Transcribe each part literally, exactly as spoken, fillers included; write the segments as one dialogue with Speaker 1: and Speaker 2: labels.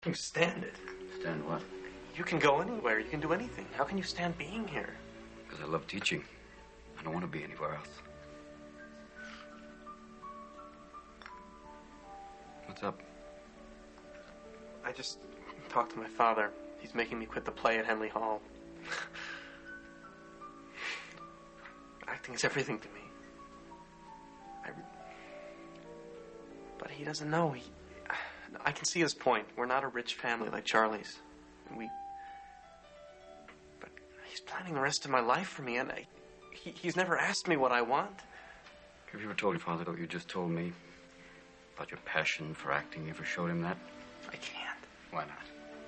Speaker 1: You stand it.
Speaker 2: Stand what?
Speaker 1: You can go anywhere. You can do anything. How can you stand being here?
Speaker 2: Because I love teaching. I don't want to be anywhere else. What's up?
Speaker 1: I just talked to my father. He's making me quit the play at Henley Hall. Acting is everything to me. I... But he doesn't know. He... I can see his point. We're not a rich family like Charlie's. And we... But he's planning the rest of my life for me, and I... he, he's never asked me what I want.
Speaker 2: Have you ever told your father what you just told me? About your passion for acting? You ever showed him that?
Speaker 1: I can't.
Speaker 2: Why not?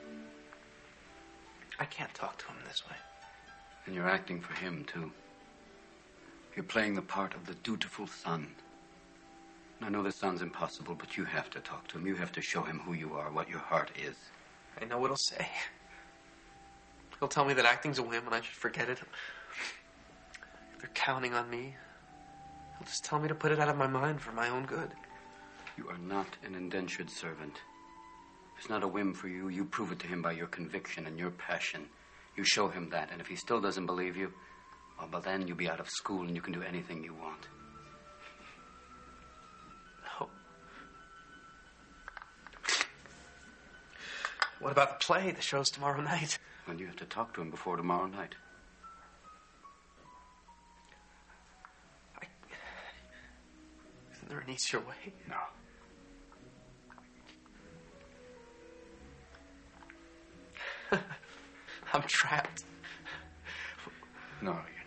Speaker 1: I can't talk to him this way.
Speaker 2: And you're acting for him, too. You're playing the part of the dutiful son. I know this sounds impossible, but you have to talk to him. You have to show him who you are, what your heart is.
Speaker 1: I know what he'll say. He'll tell me that acting's a whim and I should forget it. If they're counting on me, he'll just tell me to put it out of my mind for my own good.
Speaker 2: You are not an indentured servant. It's not a whim for you. You prove it to him by your conviction and your passion. You show him that, and if he still doesn't believe you, well, by then you'll be out of school and you can do anything you want.
Speaker 1: No. What about the play? The show's tomorrow night.
Speaker 2: Well, you have to talk to him before tomorrow night.
Speaker 1: I... Isn't there an easier way?
Speaker 2: No.
Speaker 1: I'm trapped.
Speaker 2: No, you're